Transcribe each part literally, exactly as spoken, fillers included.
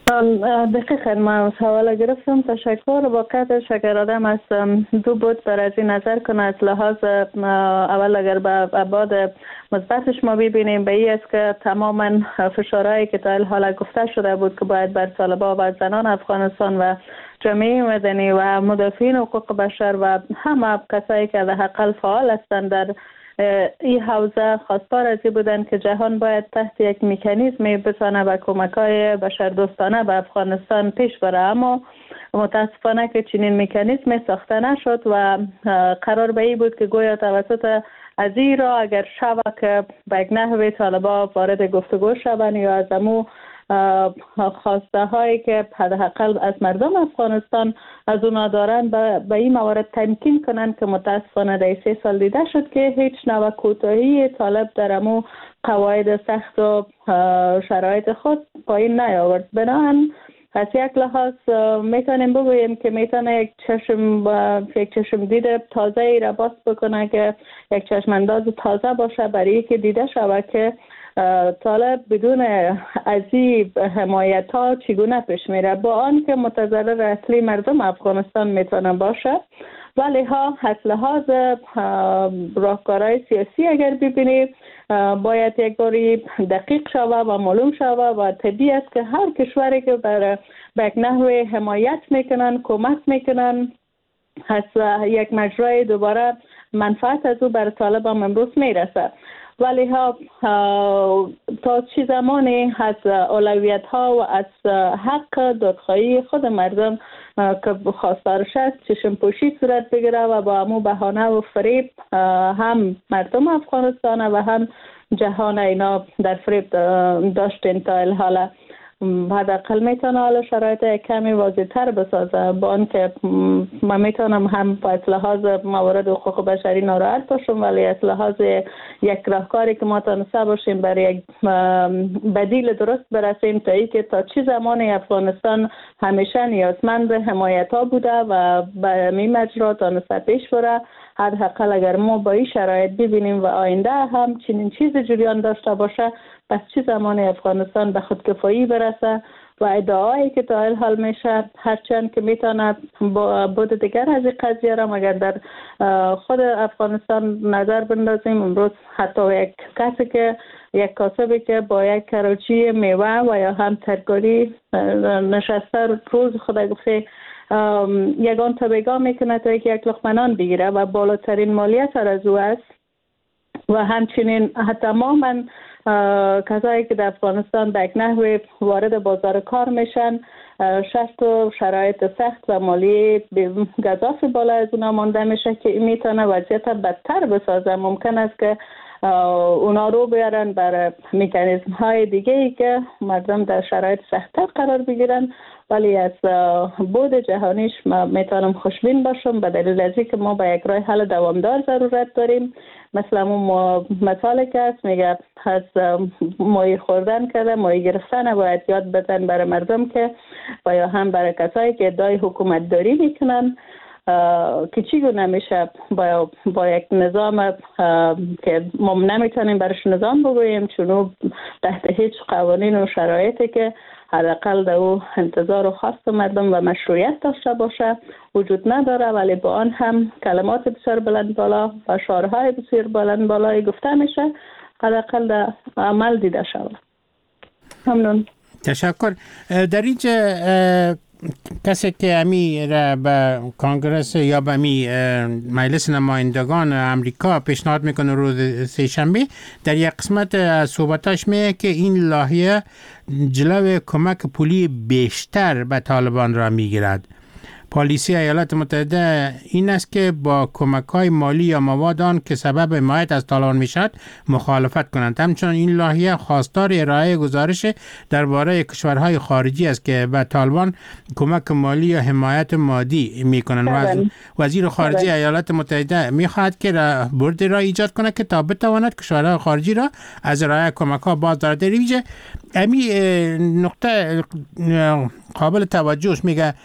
دقیقا من سوال گرفتم. تشکر. واقعیتش اگر آدم از دو بود بر از این نظر کنه، از لحاظ اول اگر به ابعاد مثبتش ما ببینیم به این است که تماما فشارهایی که تا حالا گفته شده بود که باید بر طالبان و زنان افغانستان و جامعه مدنی و مدافعین حقوق بشر و همه کسایی که در حقیقت فعال هستند در این حوزه خواستار از این بودن که جهان باید تحت یک مکانیزمی بتانه و کمک‌های بشردوستانه به افغانستان پیش بره، اما متاسفانه که چنین مکانیزمی ساخته نشد و قرار به این بود که گویا توسط از این را اگر شوه که به یک نحوی طالبان وارد گفتگو شوند یا از امو خواسته هایی که حداقل از مردم افغانستان از اونا دارن به این موارد تمکین کنن که متاسفانه در سه سال دیده شد که هیچ نوع کوتاهی طالب در امو قواعد سخت و شرایط خود پایین نیاورد. بنابراین از یک لحاظ میتونیم بگوییم که میتونه یک چشم یک چشم دید تازه ای را باز بکنه که یک چشم انداز تازه باشه برای که دیده شود که طالب بدون از این حمایت ها چگونه پیش میره، با آن که متضرر اصلی مردم افغانستان میتونه باشه. ولی ها از لحاظ راهکارهای سیاسی اگر ببینیم باید یک باری دقیق شوه و معلوم شوه و طبیعی است که هر کشوری که بر به یک نحوه حمایت میکنن، کمک میکنن، از یک مجرای دوباره منفعت از او بر طالب هم امروز میرسه. ولی ها تا چه زمانی از اولویت ها و از حق دادخواهی خود مردم که خواستارش است چشم پوشی صورت بگیره و با امو بهانه و فریب هم مردم افغانستان و هم جهان اینا در فریب داشتین تا الحاله، حداقل میتونه حالا شرایط کمی واضح تر بسازه. با آنکه من میتونم هم از لحاظ موارد حقوق بشری ناراحت باشم، ولی از لحاظ یک راهکاری که ما تونسته باشیم برای یک بدیل درست برسیم تا ای که تا چه زمانی افغانستان همیشه نیازمند حمایت ها بوده و به می مجرا تونسته پیش بره. حداقل اگر ما با این شرایط ببینیم و آینده هم چنین چیز جریان داشته باشه، پس چه زمانی افغانستان به خودکفایی برسه و ادعایی که تا حال میشه هرچند که میتونه بود دیگر از این قضیه را مگر در خود افغانستان نظر بندازیم. امروز حتی یک کسی که یک کاسبی که با یک کراچی میوه و یا هم ترکاری نشسته روز خدا گفته یگان تابگاه میکنه تا یک لقمه نان بگیره و بالاترین مالیت از او است و همچنین تماما کسایی که در افغانستان به یک نحوی وارد بازار کار میشن شرط و شرایط سخت و مالی گزاف بالا از اونا مانده میشه که میتونه وضعیت بدتر بسازه. ممکن است که اونا رو بیارن بر مکانیزم های دیگه ای که مردم در شرایط سخت‌تر قرار بگیرن. ولی از بود جهانیش ما میتونم خوشبین باشم به دلیل از که ما به یک راه حل دوامدار ضرورت داریم. مثلا اون مثالی که هست میگه از ماهی خوردن کرده ماهی گرفتن باید یاد بدن برای مردم که و یا هم برای کسایی که ادعای حکومت داری میکنن که چگونه میشه با, با یک نظام که ما نمیتونیم برش نظام بگوییم چون تحت هیچ قوانین و شرایطی که حداقل در او انتظار و خواست مردم و مشروعیت داشته باشه وجود نداره، ولی با آن هم کلمات بسیار بلند بالا و شعارهای بسیار بلند بالایی گفته میشه حداقل در عمل دیده شود. ممنون. تشکر. در اینجا کسی که امی را به کانگرس یا به امی مجلس نمایندگان امریکا پیشنهاد میکنه روز سه‌شنبه در یک قسمت از صحبتاش میگه که این لایحه جلوی کمک پولی بیشتر به طالبان را میگیرد. پالیسی ایالات متحده این است که با کمک‌های مالی یا مواد آن که سبب حمایت از طالبان میشد مخالفت کنند. همچنین این لایحه خواستار ارائه گزارش درباره کشورهای خارجی است که به طالبان کمک مالی یا حمایت مادی میکنند. وزیر خارجه ایالات متحده میخواهد که بردی را ایجاد کنه که تا بتواند کشورهای خارجی را از ارائه کمک‌ها باز دارد. در اینجا امی نقطه قابل توجهش میگه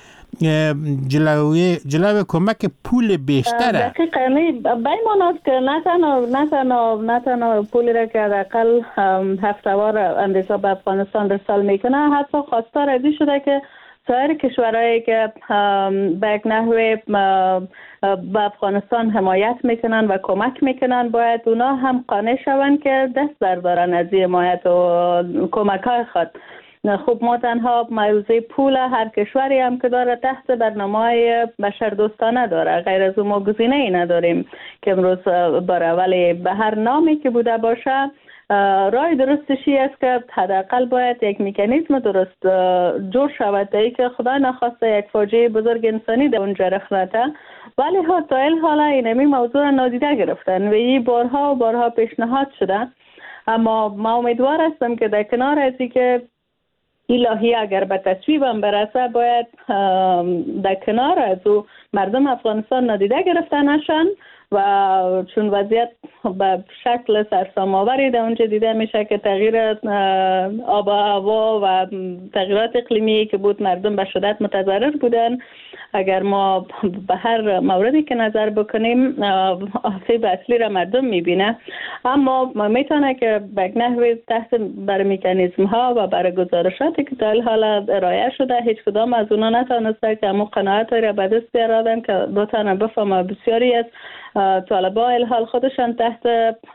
جلوی جلوی کمک پول بیشتره. دقیقاً بیمان است که نه تنها نه تنها نه تنها پولی را که حداقل هفته‌وار اندیزا به افغانستان رسال میکنه، حتی خواستار ازی شده که سایر کشورهایی که به یک نحوه به افغانستان حمایت میکنن و کمک میکنن باید اونا هم قانع شوند که دست بردارن از این حمایت و کمک های خود. خب ما تنها موضوع پول هر کشوری هم که داره تحت برنامه‌های بشردوستانه داره، غیر از اون ما گزینه ای نداریم که امروز باره، ولی به هر نامی که بوده باشه راه درستشی است که حداقل باید یک مکانیزم درست جور شود تا که خدا نخواسته یک فاجعه بزرگ انسانی در اونجا رخ نده، ولی ها تا این حالا اینمی موضوع نادیده گرفتن و این بارها و بارها پیشنهاد شده. اما ما امیدوار هستم که در کنار از که الهی اگر به تصویبم برسه باید در کنار از او مردم افغانستان نادیده گرفته نشن و چون وضعیت به شکل سرسام‌آوری در اونجا دیده میشه که تغییر آب و هوا و تغییرات اقلیمی که بود مردم به شدت متضرر بودن. اگر ما به هر موردی که نظر بکنیم آسیب اصلی را مردم میبینه، اما میتونه که به نحوی تحت بر مکانیزم ها و بر گزارشاتی که تا حالا ارائه شده هیچ کدام از اونا نتونسته که همون قناعت را به دست بیارن که بتونه بفهمه بسیاری از طالبا الحال خودشان تحت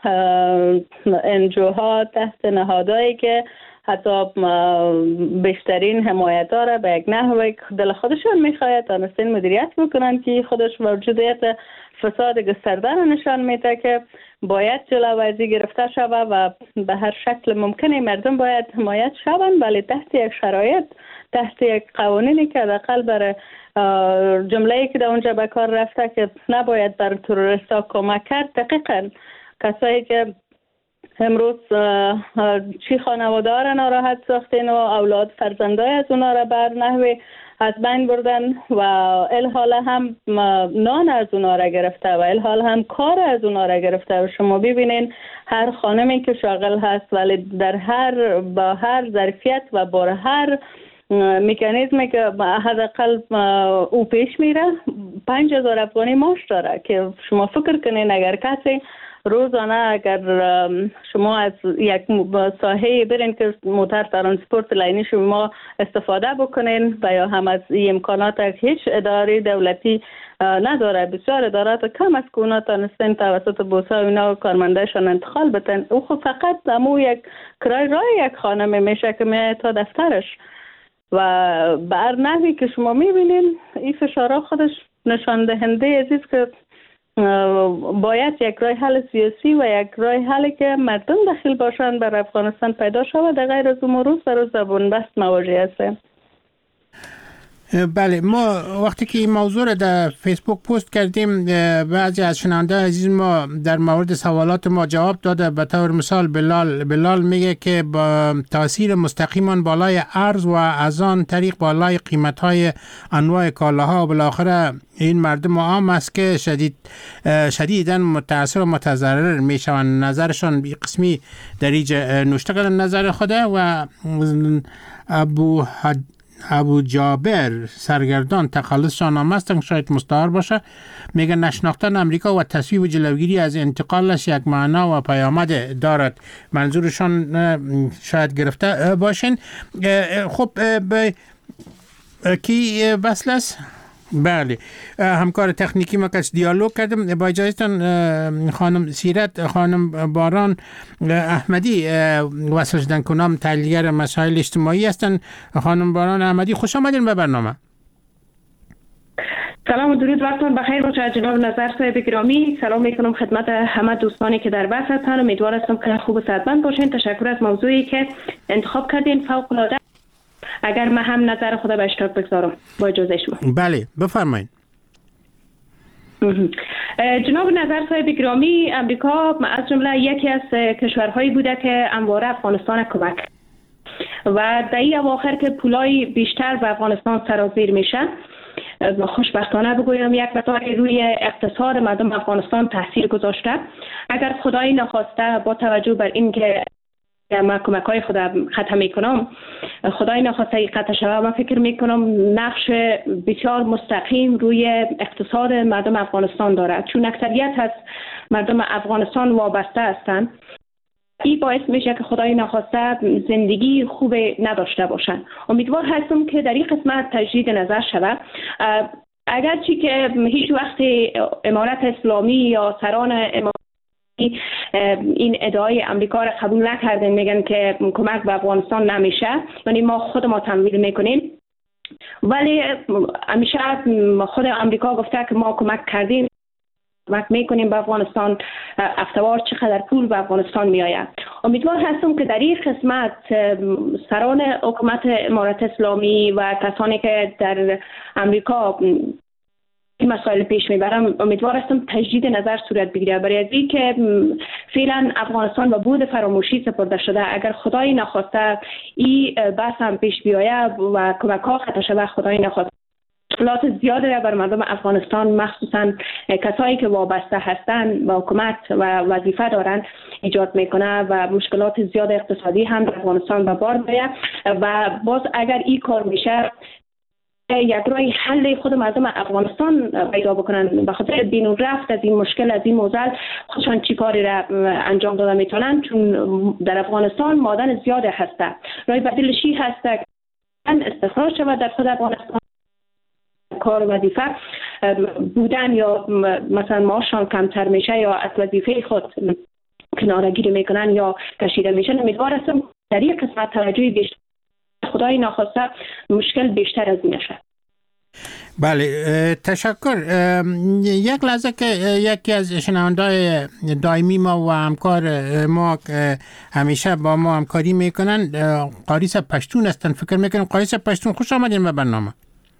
انجوها، تحت نهادهایی که حتی بیشترین حمایت ها را به یک نحوه دل خودشان میخواید تانستین مدیریت بکنن که خودش موجودیت فساد گسترده را نشان میده که باید جلوی گرفته شود و به هر شکل ممکنه مردم باید حمایت شوند، ولی تحت یک شرایط، تحت یک قوانینی که حداقل برای جمله‌ای که در اونجا به کار رفته که نباید بر تروریستا کمک کرد. دقیقاً کسایی که امروز چی خانواده ها را ناراحت ساختین و اولاد فرزندای از اونا را بر نحوی از بین بردن و الحال هم نان از اونا را گرفته و الحال هم کار از اونا را گرفته و شما ببینین هر خانمی که شاغل هست ولی در هر با هر ظرفیت و با هر مکانیزمی که حداقل او پیش میره پنج هزار افغانی معاش داره که شما فکر کنین اگر کسی روزانه اگر شما از یک ساحه برین که موتر ترانسپورت لاینی شما استفاده بکنین و یا هم از این امکانات هیچ اداره دولتی نداره، بسیار ادارات کم از که اونا تانستین توسط بوسا و اینا کارمندهشان انتقال بتن، او خود فقط امو یک کرای رای یک خانه میشه که میاد تا دفترش و به هر نحوی که شما میبینین این فشارها خودش نشان دهنده عزیز که باید یک راه حل سیاسی و یک راه حلی که مردم داخل باشند بر افغانستان پیدا شود، در غیر از اون روز به روز بنبست مواجه هستیم. بله، ما وقتی که این موضوع را در فیسبوک پست کردیم بعضی از شنونده عزیز ما در مورد سوالات ما جواب داده. به طور مثال بلال بلال میگه که با تاثیر مستقیما بالای ارز و از آن طریق بالای قیمت‌های انواع کالاها و بالاخره این مردم عام است که شدید شدیداً متاثر و متضرر میشوند. نظرشان بی قسمی در اینجا نوشته کردن نظر خوده و ابو حد ابو جابر سرگردان تخلصشان آمده است که شاید مستعار باشه، میگه نشناختن امریکا و تصویب و جلوگیری از انتقالش یک معنا و پیامد دارد. منظورشان شاید گرفته باشین. خب کی وصل است؟ بله، همکار تکنیکی ما کس دیالوگ کردم. با اجازهتان خانم سیرت، خانم باران احمدی وصل شدن کنام تحلیلگر مسائل اجتماعی هستن. خانم باران احمدی خوش آمدین به برنامه. سلام و درود، وقتتون بخیر باشه جناب نظر صاحب گرامی. سلام میکنم خدمت همه دوستانی که در بحث هستن. امیدوار هستم که خوب و صحتمند باشین. تشکر از موضوعی که انتخاب کردین، فوق العاده. اگر من هم نظر خدا به اشتراک بگذارم با اجازه شما. بله بفرمایید. جناب نظر صاحب گرامی، امریکا از جمله یکی از کشورهایی بوده که همواره افغانستان کمک و در این اواخر که پولای بیشتر به افغانستان سرازیر میشه، خوشبختانه بگویم یک مقدار روی اقتصاد مردم افغانستان تاثیر گذاشته. اگر خدای نخواسته با توجه بر این که ما کمک های خود ختم میکنم، خدای نخواسته قطع شود، من فکر میکنم نقش بسیار مستقیم روی اقتصاد مردم افغانستان دارد، چون اکثریت از مردم افغانستان وابسته هستند. این باعث میشه که خدای نخواسته زندگی خوب نداشته باشند. امیدوار هستم که در این قسمت تجدید نظر شود. اگرچه که هیچ وقت امارت اسلامی یا سران امارت این ادعای امریکا را قبول نکردن، میگن که کمک به افغانستان نمیشه، یعنی ما خود ما تمویل میکنیم، ولی همیشه خود امریکا گفته که ما کمک کردیم، کمک میکنیم به افغانستان، افتوار چقدر پول به افغانستان میآید. امیدوار هستم که در این قسمت سران حکومت امارت اسلامی و کسانی که در امریکا این مسائل پیش میبرم، امیدوار هستم تجدید نظر صورت بگیره، برای از این که فعلا افغانستان و بود فراموشی سپرده شده. اگر خدای نخواسته این بحث هم پیش بیاید و کمک ها قطع شود، خدای نخواسته مشکلات زیادی را بر مردم افغانستان، مخصوصا کسایی که وابسته هستند با حکومت و وظیفه دارند، ایجاد میکنه و مشکلات زیاد اقتصادی هم در افغانستان به بار میآید. و باز اگر این کار میشه، یک راه حل خود مردم افغانستان پیدا بکنن، به خاطر بینون رفت از این مشکل، از این موزل خودشان چی کاری را انجام داده میتونن، چون در افغانستان مادن زیاده هسته. راه بدیلشی هسته استخراج شود در خود افغانستان، کار وظیفه بودن یا مثلا معاششان کمتر میشه یا از وظیفه خود کنارگیری میکنن یا کشیده میشن. امیدوار هستم در این قسمت توجه بیشتر، خدای ناخواسته مشکل بیشتر از این نشه. بله، تشکر. یک لحظه که یکی از شنونده‌های دائمی ما و همکار ما همیشه با ما همکاری میکنن، قاریس پشتون هستن. فکر میکنم قاریس پشتون خوش آمدین به برنامه.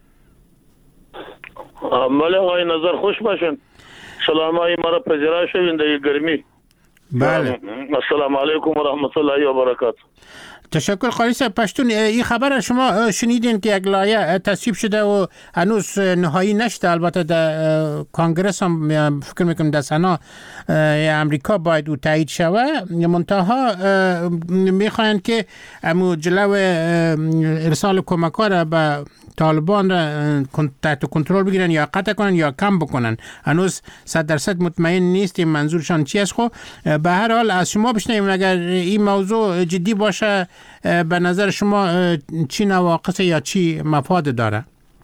بله آقای نظر، خوش باشین. سلام های ما را پذیرا شوین در گرمی. بله، السلام علیکم و رحمت الله و برکاته. تشکر قاریس پشتون. این خبر شما شنیدین که یک لایحه تصویب شده و هنوز نهایی نشده، البته در کانگرس هم فکر میکنم در سنا امریکا باید او تایید شوه، منتها میخواین که امو جلو ارسال کمک ها را به طالبان را تحت کنترل بگیرن یا قطع کنن یا کم بکنن. هنوز صد درصد مطمئن نیستیم منظورشان چی است. خب به هر حال از شما بشنویم، اگر این موضوع جدی باشه به نظر شما چی نواقص یا چی مفاد داره؟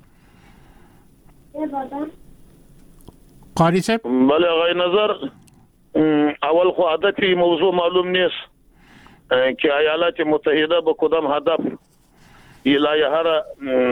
قاری صاحب؟ بله آقای نظر، اول خو هدف موضوع معلوم نیست که ایالات متحده به کدام هدف لایحه را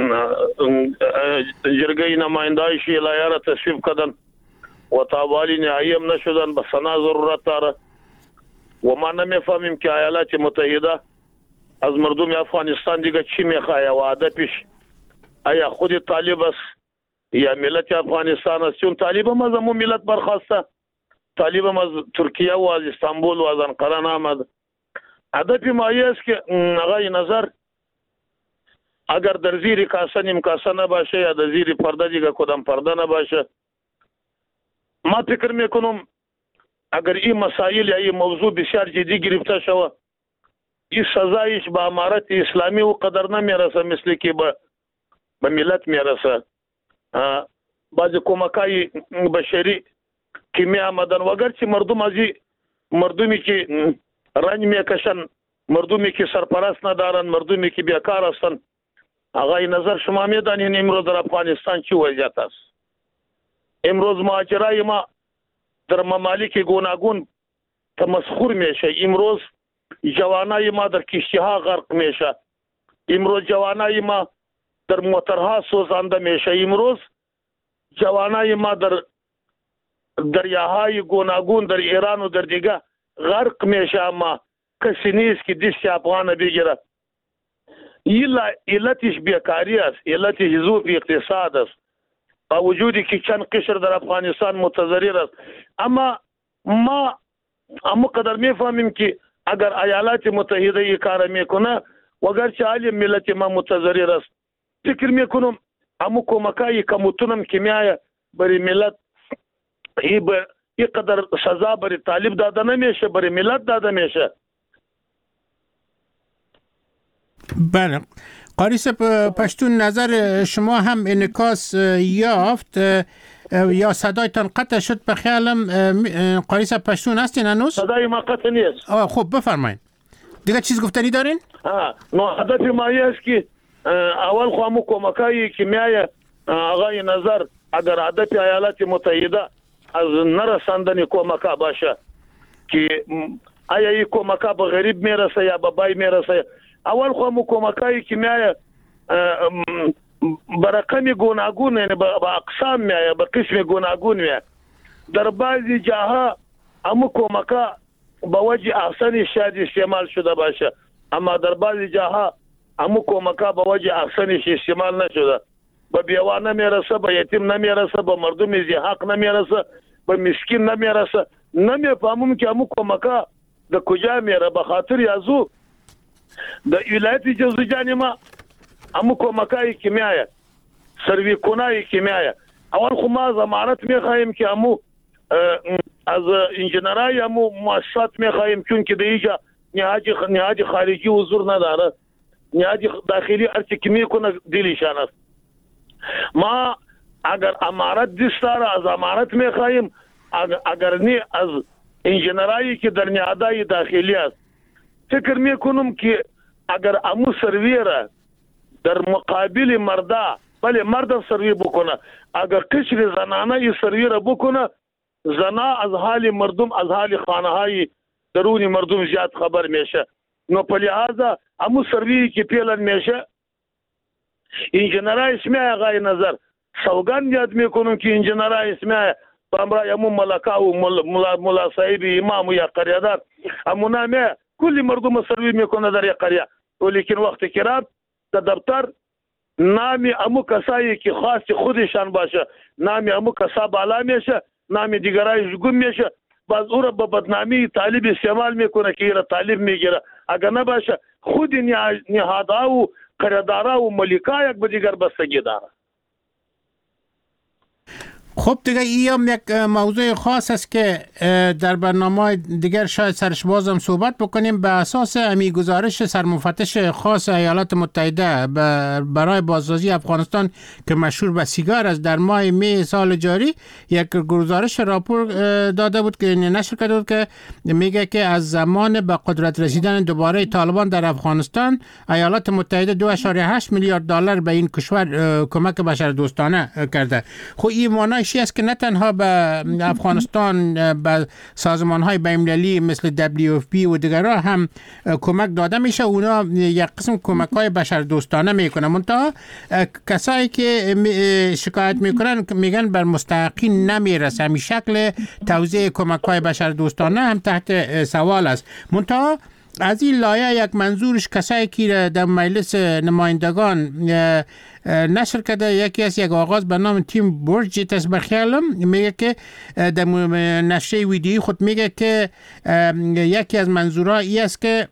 جرگه نمایندایش لایحه را تصویب کردن و تابعالی نهایی هم نشدن، به سنا ضرورت داره و ما نمیفهمیم که ایالات متحده از مردم افغانستان دیگه چی میخواه و هدفش آیا خود طالب است یا ملت افغانستان است. چون طالب هم از امو ملت برخواسته، طالب هم از ترکیه و از استانبول و از انقره نامد. هدف ما است که آقای نظر اگر در زیر کاسه نیم کاسه نباشه یا در زیر پرده دیگه کدام پرده نباشه، ما فکر میکنم اگر این مسائل یا این موضوع بسیار جدی گرفته شود، این سزایش به امارت اسلامی و قدر نمیرسه مثل که به به ملت میرسه. بعضی کمکای بشری که می آمدن و اگرچه مردم از مردمی که رنج میکشن، مردمی که سرپرست ندارن، مردمی که بیکار هستن، آقای نظر شما میدانین امروز در افغانستان چی وضعیت است. امروز مهاجرای ما در ممالک گوناگون تمسخر میشه. امروز جوانای ما در کشتی ها غرق میشه. امروز جوانای ما در موترها سوزانده میشه. امروز جوانای ما در دریاهای گوناگون در ایران و در دیگه غرق میشه، اما کسی نیست که دست افغان بگیره. علتش بیکاری است، علتش ضعف اقتصاد است، با وجودی که چند قشر در افغانستان متضرر است. اما ما اما قدر میفهمیم که اگر ایالات متحده ای کار میکنه و اگرچه حال ملت ما متضرر است، فکر میکنم اما کمکای کموتونم که میایه برای ملت ای به این قدر سزا برای طالب داده نمیشه، برای ملت داده میشه. بله قاریس پشتون، نظر شما هم انعکاس یافت یا صدایتان قطع شد؟ به خیالم قاریس پشتون هستین هنوز؟ صدای ما قطع نیست. خب بفرمایید دیگه چیز گفتنی دارین؟ ها نو هدف ما است که اول خو مو کمکای کیمیای آقای نظر اگر هدف ایالات متحده از نرساندن کمکا باشه که آیا این کمکا به غریب میرسه یا به بای میرسه، اول خو مو کمکای کیمیای برقم گوناگون، یعنی با اقسام میایه، با قسم گوناگون میایه. در بعضی جاها امو کمکا با وجه احسن شاید استعمال شده باشه، اما در بعضی جاها امو کمکا با وجه احسنش استعمال نشده، به بیوان نمیرسه، به یتیم نمیرسه، به مردم ذی حق نمیرسه، به مسکین نمیرسه. نمیفهمم که امو کمکا د کجا میره. به خاطر یازو د ولایت جوزجان ما امو کمکای کیمیای سروی کنای کیمیای اول خو ما ضمانت میخوایم که امو از انجینرای امو مؤسسات میخوایم، چون که دیجا نهاج نهاج خارجی حضور نداره، نهاج داخلی ارچ کی میکنه دلیشان است. ما اگر امارت دستار از امارت میخوایم، اگر نی از انجینرایی که در نهادای داخلی است. فکر میکنم که اگر امو سرویره در مقابل مردا، بله مرد سروی بکنه، اگر قشر زنانه ای سروی را بکنه، زنا از حال مردم، از حال خانه های درون مردم زیاد خبر میشه. نو په لحاظا امو سروی که پیلن میشه انجینرای اسمه آقای نظر سوگان یاد میکنم که انجینرای اسمه بامرای امو ملکا و ملا, ملا صاحب امام یا قریادار امو نامه کلی مردم سروی میکنه در یک قریه، ولیکن وقت کرام در دفتر نامی امو کسایی که خاص خودشان باشه، نامی امو کسا بالا میشه، نامی دیگرای گم میشه، باز او را به بدنامی طالب استعمال میکنه که ایره طالب میگیره. اگر نباشه خود نهادها و قراردادها و ملکا یک به دیگر بستگی داره. خب دیگه این هم یک موضوع خاص است که در برنامه دیگر شاید سرش بازم صحبت بکنیم. به اساس امی گزارش سرمفتش خاص ایالات متحده برای بازسازی افغانستان که مشهور به سیگار است، در ماه می سال جاری یک گزارش راپور داده بود که نشر کرده بود که میگه که از زمان به قدرت رسیدن دوباره طالبان در افغانستان ایالات متحده دو و هشت میلیارد دلار به این کشور کمک بشردوستانه کرده. خب این معنی چی است که نه تنها به افغانستان به سازمان‌های بین‌المللی مثل دبلیو اف پی و دیگرها هم کمک داده میشه، اونا یک قسم کمک‌های بشردوستانه میکنن، منتها کسایی که شکایت میکنن میگن بر مستحقین نمیرسه. همین شکل توزیع کمک‌های بشردوستانه هم تحت سوال است. منتها از این لایه یک منظورش کسایی که در مجلس نمایندگان نشر کرده، یکی از یک آغاز به نام تیم برج است بخیالم، میگه که در نشر ویدیویی خود میگه که یکی از منظورها ای است که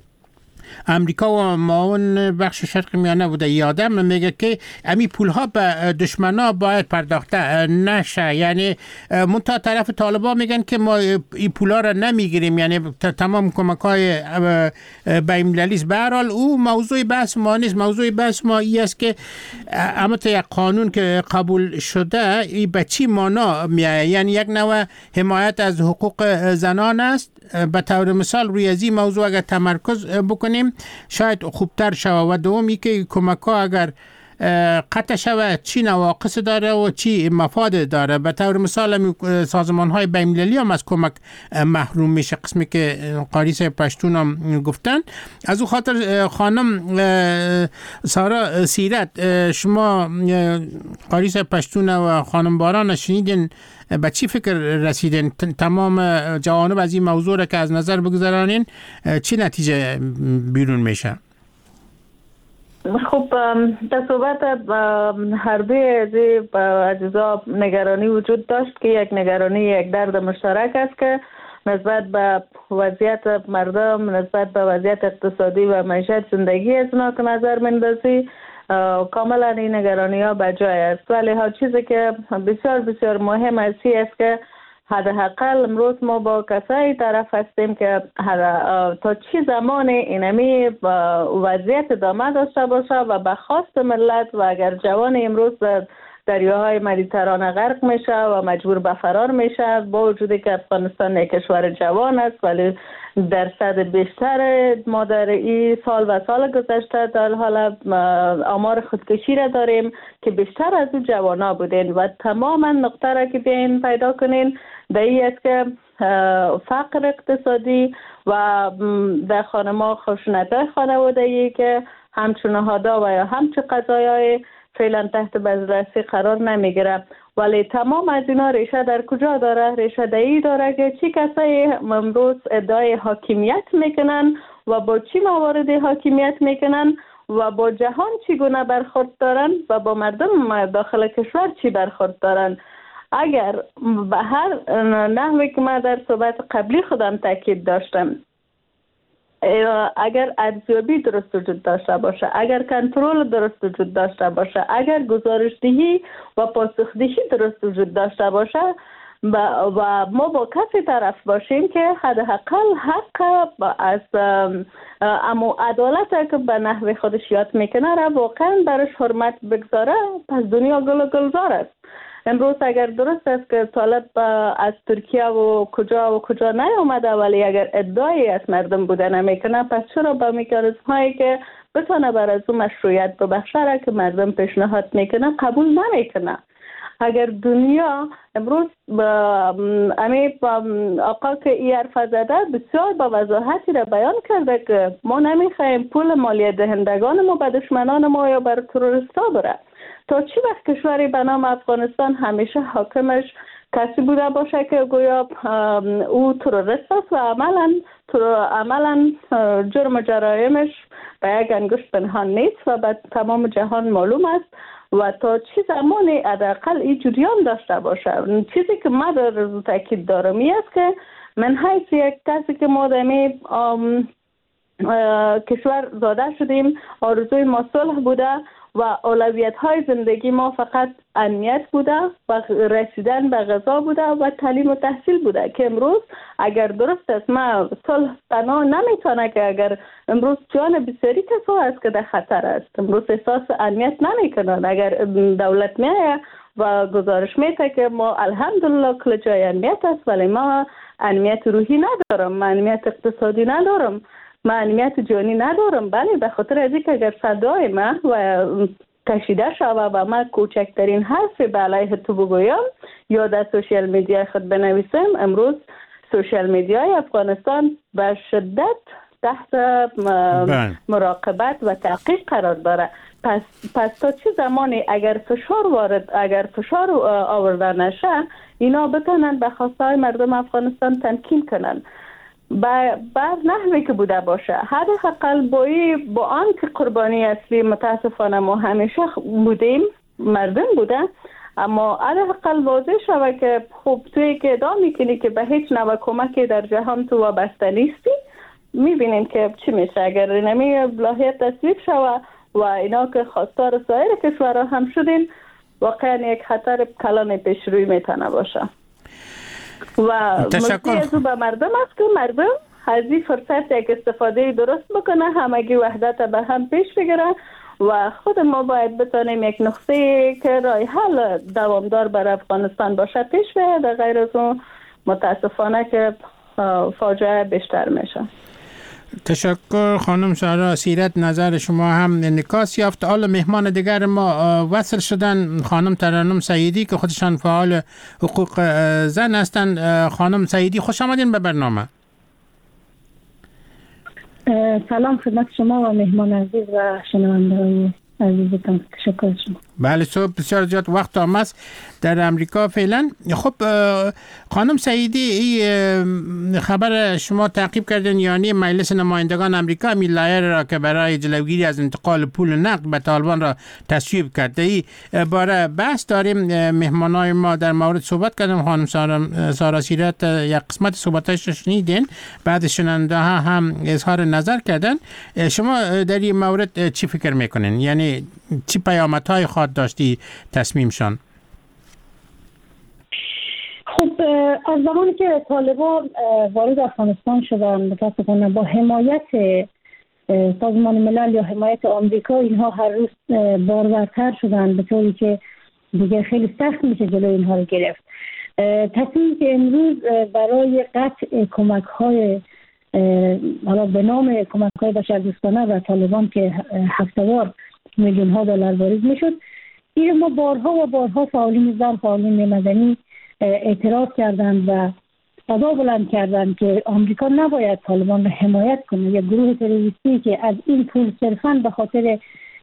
امریکا و معاون بخش شرق میانه بوده یادم میگه که امی پولها به دشمنا باید پرداخته نشه، یعنی منتها طرف طالبان میگن که ما این پولا را نمیگیریم، یعنی تمام کمک‌های بین‌المللی است. به هر حال او موضوع بحث ما نیست. موضوع بحث ما ای است که اما یک قانون که قبول شده این به چی معنا میاد، یعنی یک نوع حمایت از حقوق زنان است. به طور مثال روی از این موضوع اگر تمرکز بکنیم شاید خوبتر شود. و دومی که کمک ها اگر قطع شود چی نواقص داره و چی مفاد داره. به طور مثال سازمان های بین‌المللی هم از کمک محروم میشه، قسمی که قاریس پشتون هم گفتن. از او خاطر خانم سارا سیرت، شما قاریس پشتون و خانم باران شنیدین، به چی فکر رسیدین؟ تمام جوانب از این موضوع را که از نظر بگذارانین چی نتیجه بیرون میشه؟ خب در صحبت هر دوی از اجزا نگرانی وجود داشت که یک نگرانی یک درد مشترک است که نسبت به وضعیت مردم، نسبت به وضعیت اقتصادی و معیشت زندگی از اونا که نظر مندازی کاملا این نگرانی ها به جای است. ولی ها چیزی که بسیار بسیار مهم است است که حداقل امروز ما با کسایی طرف هستیم که تا چه زمان اینمی وضعیت ادامه داشته باشه و به خواست ملت و اگر جوان امروز در دریاهای مدیترانه غرق میشه و مجبور به فرار میشه، با وجودی که افغانستان یک کشور جوان است ولی درصد بیشتر ما در این سال و سال گذشته در حال آمار خودکشی را داریم که بیشتر از اون جوانا بودین و تماما نقطه را که بیاین پیدا کنین در این است که فقر اقتصادی و در خانما خشونت‌های خانوادگی که همچون نهادها و یا همچون قضایای فعلا تحت بازرسی قرار نمیگیره. ولی تمام از اینا ریشه در کجا داره؟ ریشه در این داره که چی کسایی امروز ادعای حاکمیت میکنن و با چی مواردی حاکمیت میکنن و با جهان چگونه برخورد دارن و با مردم داخل کشور چی برخورد دارن. اگر به هر نحوی که من در صحبت قبلی خودم تاکید داشتم، اگر ارزیابی درست وجود داشته باشه، اگر کنترل درست وجود داشته باشه، اگر گزارشدهی و پاسخدهی درست وجود داشته باشه و ما با کسی طرف باشیم که حداقل حق از امو عدالت که به نحو خودش یاد میکنه را واقعا برش حرمت بگذاره، پس دنیا گل و گلزار است. امروز اگر درست است که طالب از ترکیه و کجا و کجا نیامده ولی اگر ادعایی از مردم بوده نمیکنه، پس چرا با میکانیزم هایی که بتونه بر از اون مشروعیت ببخشه را که مردم پیشنهاد میکنه قبول نمیکنه؟ اگر دنیا امروز امی آقا که این حرف زده بسیار با وضاحتی را بیان کرده که ما نمیخوایم پول مالیه دهندگان ما به دشمنان ما یا بر تروریستا بره. تا چی وقت کشوری به نام افغانستان همیشه حاکمش کسی بوده باشه که گویا او تروریست است و عملا عملا جرم و جرایمش به یک انگشت پنهان نیست و به تمام جهان معلوم است و تا چه زمانی حداقل این جریان داشته باشه. چیزی که من در تاکید دارم این است که من حیث یک کسی که ما دمی کشور زاده شدیم، آرزوی ما صلح بوده و اولویت های زندگی ما فقط امنیت بوده و رسیدن به غذا بوده و تعلیم و تحصیل بوده که امروز اگر درست است ما صلح بنا نمیتونه که اگر امروز جان بسیاری کسا هست که در خطر است، امروز احساس امنیت نمیکنن. اگر دولت میایه و گزارش میده که ما الحمدلله کل جای امنیت است ولی ما امنیت روحی ندارم، ما امنیت اقتصادی ندارم، ما امنیت جانی ندارم. بله به خاطر از اینکه اگر صدای ما و کشیده شود و من کوچکترین حرفی به علیه تو بگویم یا در سوشیال میدیا خود بنویسم، امروز سوشیال میدیای افغانستان به شدت تحت مراقبت و تحقیق قرار داره. پس پس تا چه زمانی اگر فشار وارد اگر فشار آورده نشه اینا بتونن به خواستهای مردم افغانستان تمکین کنن بر نحوی که بوده باشه. حداقل با با آن که قربانی اصلی متاسفانه ما همیشه بودیم، مردم بوده، اما حداقل واضح شوه که خب توی که ادعا میکنی که به هیچ نوع کمکی در جهان تو وابسته نیستی، میبینیم که چی میشه اگر اینمی لایحه تصویب شوه و اینا که خواستار سایر کشورها هم شدین، واقعا یک خطر کلان پیش روی میتونه باشه. و مزدی از او به مردم است که مردم از این فرصت یک استفاده درست بکنه، همگی وحدت به هم پیش بگیره و خود ما باید بتانیم یک نقطه که راه حل دوامدار بر افغانستان باشه پیش بره. در غیر از اون متاسفانه که فاجعه بیشتر میشه. تشکر خانم سارا سیرت، نظر شما هم انعکاس یافت. حالا مهمان دیگر ما وصل شدن، خانم ترنم سعیدی که خودشان فعال حقوق زن هستند. خانم سعیدی خوش آمدین به برنامه. سلام خدمت شما و مهمان عزیز و شنوندگان عزیزتان. تشکر شما. بله صبح بسیار زیاد وقت آمد در امریکا فعلا. خب خانم سعیدی، این خبر شما تعقیب کردن، یعنی مجلس نمایندگان امریکا می لایحه را که برای جلوگیری از انتقال پول نقد به طالبان را تصویب کرده. ای باره بحث داریم. مهمانای ما در مورد صحبت کردن. خانم سارا, سارا سیرت یک قسمت صحبتش رو شنیدین، بعد شنونده ها هم اظهار نظر کردن. شما در این مورد چی فکر میکنین؟ یعنی چی پیامدهای خواهد داشتی تصمیمشان؟ خب از زمانی که طالبان وارد افغانستان شدن متاسفانه با حمایت سازمان ملل یا حمایت آمریکا اینها هر روز بارورتر شدن به طوری که دیگه خیلی سخت میشه جلوی اینها رو گرفت. تصمیمی که امروز برای قطع کمک های حالا به نام کمک های بشردوستانه و طالبان که هفته‌وار میلیون ها دلار واریز میشد، این ما بارها و بارها فعالین زن، فعالین مدنی اعتراض کردند و صدا بلند کردند که آمریکا نباید طالبان را حمایت کنه. یک گروه تروریستی که از این پول صرفاً به خاطر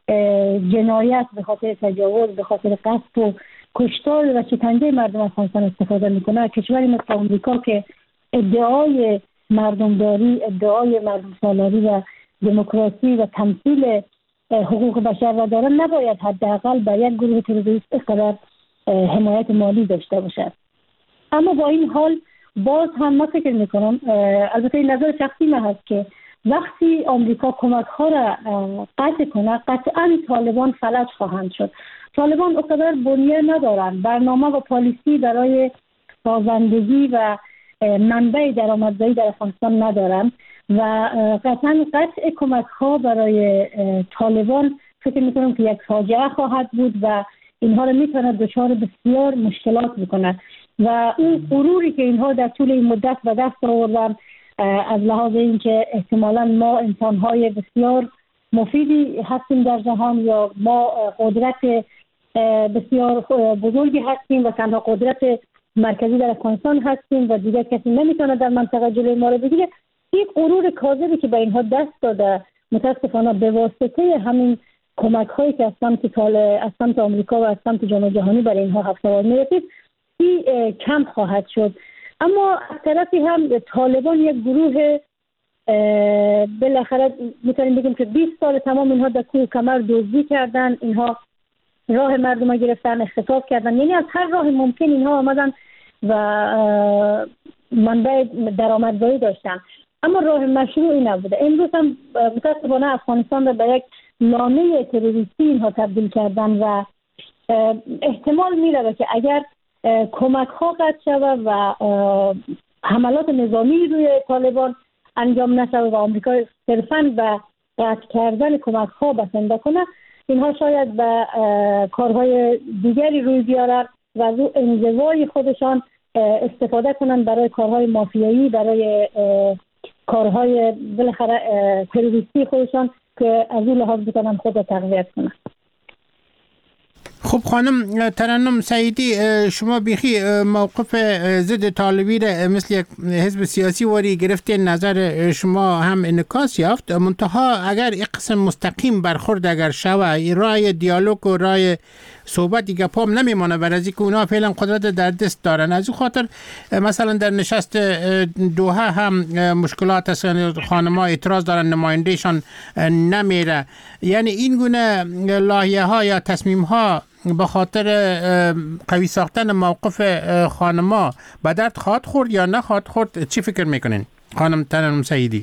جنایت، به خاطر تجاوز، به خاطر قصد و کشتار و شکنجه مردم افغانستان استفاده میکنه. کشوری مثل آمریکا که ادعای مردمداری، ادعای مردم سالاری و دموکراسی و تمثیل حقوق بشر را داره، نباید حداقل بر یک گروه تروریست اینقدر حمایت مالی داشته باشد. اما با این حال باز هم ما فکر میکنم، البته این نظر شخصی من هست که وقتی آمریکا کمک ها را قطع کنه قطعا طالبان فلج خواهند شد. طالبان اقتدار بنیه ندارند، برنامه و پالیسی برای سازندگی و منبع درآمدزایی در افغانستان ندارند و قطعا قطع کمک ها برای طالبان فکر میکنم که یک فاجعه خواهد بود و اینها را میتونه دچار بسیار مشکلات بکنه و اون غروری که اینها در طول این مدت به دست آوردن از لحاظ اینکه احتمالاً ما انسان‌های بسیار مفیدی هستیم در جهان یا ما قدرت بسیار بزرگی هستیم و تنها قدرت مرکزی در افغانستان هستیم و دیگر کسی نمیتونه در منطقه جلوی ما رو بگیره، این غرور کاذبی که به اینها دست داده متاسفانه به واسطه همین کمک هایی که از سمت طالب، از سمت آمریکا و از سمت جامعه جهانی برای اینها هفته‌وار میرسید، این کم خواهد شد. اما از طرفی هم طالبان یک گروه بالاخره میتونیم بگیم که بیست سال تمام اینها در کوه کمر دزدی کردن، اینها راه مردم گرفتن، اختطاف کردن، یعنی از هر راه ممکن اینها آمدن و منبع درآمدزایی داشتن، اما راه مشروعی نبوده. امروز هم متاسفانه افغانستان را به یک لانه تروریستی اینها تبدیل کردن و احتمال میره که اگر کمک ها قطع شود و حملات نظامی روی طالبان انجام نشود و آمریکا صرفاً به قطع کردن کمک ها بسنده کنه، اینها شاید به کارهای دیگری روی بیارن و از او انزوای خودشان استفاده کنن برای کارهای مافیایی، برای کارهای بالاخره تروریستی خودشان که از این لحاظ بتونن خود را تقویت کنن. خب خانم ترنم سعیدی، شما بیخی موقف ضد طالبی را مثل یک حزب سیاسی واری گرفته، نظر شما هم انعکاس یافت، منتها اگر یک قسم مستقیم برخورد اگر شوه، رای دیالوگ و رای صحبت دیگه پام نمیمانه برای از اینکه اونا فعلا قدرت در دست دارن. از این خاطر مثلا در نشست دوحه هم مشکلات است، خانم‌ها اعتراض دارن نمایندهشان نمیره. یعنی این گونه لایحه ها یا تصمیم ها به خاطر قوی ساختن موقف خانم‌ها به درد خواهد خورد یا نخواهد خورد؟ چی فکر میکنین خانم ترنم سعیدی؟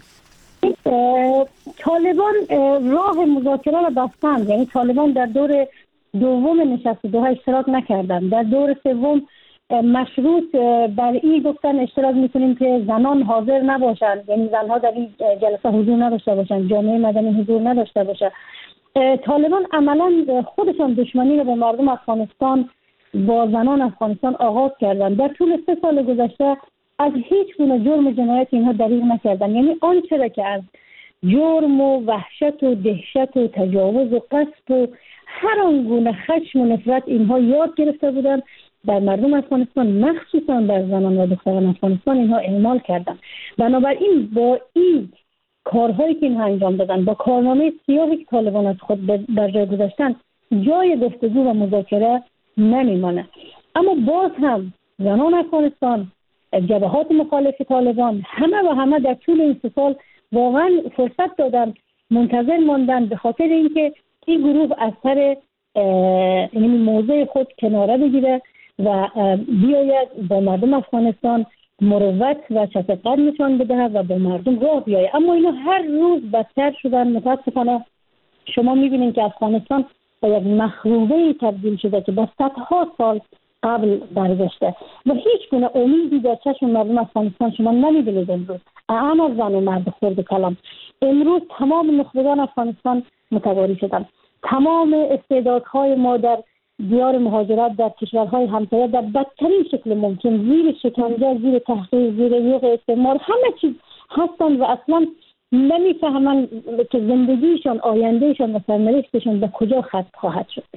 طالبان راه مذاکره را بستند، یعنی طالبان در دور دوم نشست دوحه اشتراک نکردن. در دور سوم مشروط بر این گفتن اشتراک میکنیم که زنان حاضر نباشند، یعنی زنها در این جلسه حضور نداشته باشند، جامعه مدنی حضور نداشته باشه. طالبان عملا خودشان دشمنی را به مردم افغانستان با زنان افغانستان آغاز کردن. در طول سه سال گذشته از هیچ گونه جرم جنایت اینها دریغ نکردن، یعنی آنچه را که از جرم و وحشت و دهشت و تجاوز و قصد و هر آنگونه خشم و نفرت اینها یاد گرفته بودند در مردم افغانستان، مخصوصا در زنان و دختران افغانستان اینها اعمال کردند. بنابراین با این کارهایی که اینها انجام دادن، با کارنامه سیاهی که طالبان از خود در جای گذاشتن، جای گفتگو و مذاکره نمیمانه. اما باز هم زنان افغانستان، جبهات مخالف طالبان، همه و همه در طول این سه سال واقعا فرصت دادن، منتظر ماندن به خاطر اینکه این گروه از سر این موضع خود کناره بگیره و بیاید با مردم افغانستان مروت و شفقت نشان بده و با مردم راه بیاید. اما اینا هر روز بدتر شدن. متاسفانه شما میبینید که افغانستان با یک مخروبه تبدیل شده که با صدها سال قبل برگشته و هیچ گونه امیدی در چشم مردم افغانستان شما نمی‌بینید. امروز اما زن و مرد خرد کلام امروز تمام نخبگان افغانستان متواری شدند. تمام استعدادهای ما در دیار مهاجرت در کشورهای همسایه در بدترین شکل ممکن زیر شکنجه، زیر تحقیر، زیر یوغ استعمار همه چیز هستند و اصلا نمیفهمند که زندگیشان، آیندهشان و سرنوشتشان به کجا ختم خواهد شد.